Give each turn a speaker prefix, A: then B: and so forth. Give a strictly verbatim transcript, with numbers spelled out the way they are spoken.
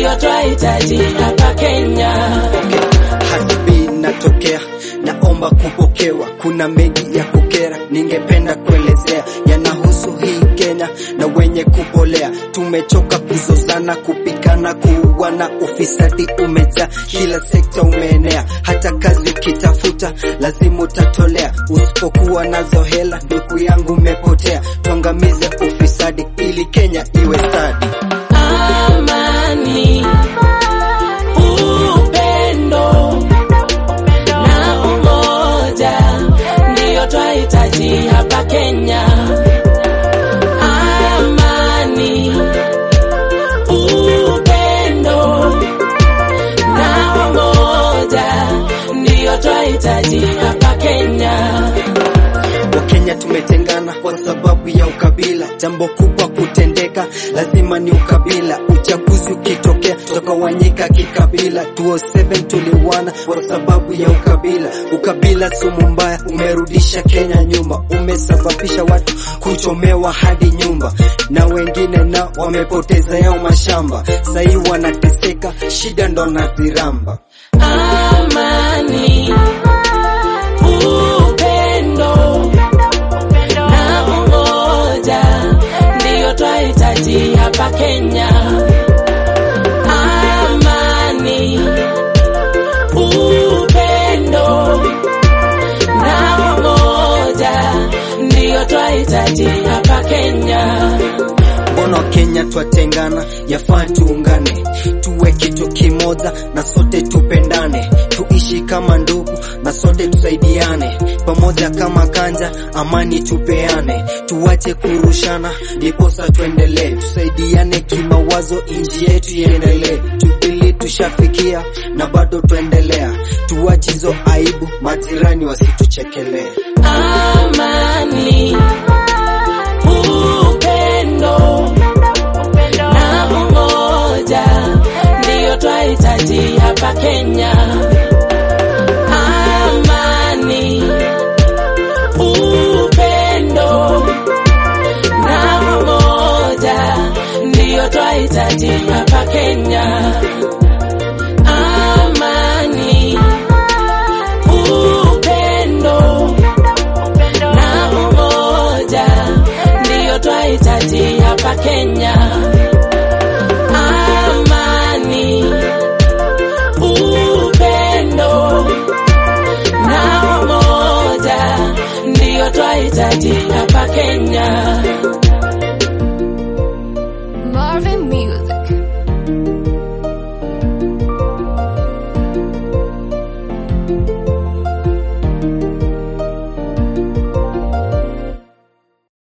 A: ndio twahitaji hapa Kenya.
B: Hasbi natokea, naomba kupokewa, kuna mengi ya kukera, ningependa kuelezea, yanahusu hii Kenya na wenye kupolea. Tumechoka kuzozana, kupikana, kuuana, ufisadi umejaa, kila sekta umeenea, hata kazi ukitafuta lazima utatolea. Usipokuwa nazo hela ndugu yangu umepotea, tuangamize ufisadi ili Kenya iwe stadi.
A: Amani, upendo na umoja ndio twahitaji hapa Kenya. Amani, upendo na umoja ndio twahitaji hapa Kenya.
B: Wakenya tumetengana kwa sababu ya ukabila, jambo kubwa kutendeka lazima ni ukabila. Uchaguzi ukitokea tutagawanyika kikabila, elfu mbili saba tuliwana kwa sababu ya ukabila. Ukabila sumu mbaya, umerudisha Kenya nyuma, umesababisha watu kuchomewa hadi nyumba, na wengine na wamepoteza yao mashamba, sahi wanateseka, shida ndo naziramba.
A: Amani, upendo na umoja ndio twahitaji hapa Kenya. Amani, upendo na umoja ndio twahitaji hapa Kenya.
B: Mbona Kenya twatengana? Yafaa tuungane, tuwe kitu kimoja na sote tupendane, tuishi kama ndugu na sote tusaidiane, pamoja kama kanja, amani tupeane, tuwache kurushana ndiposa tuendelee, tusaidiane kimawazo, inji yetu iendelee. Tupili tushafikia na bado tuendelea, tuwache hizo aibu, majirani wasituchekelee.
A: Amani, upendo na umoja ndio twahitaji hapa Kenya. Amani, upendo na umoja ndio twahitaji hapa Kenya. Amani, upendo na umoja ndio twahitaji hapa Kenya. Amani, upendo na umoja ndio twahitaji hapa Kenya.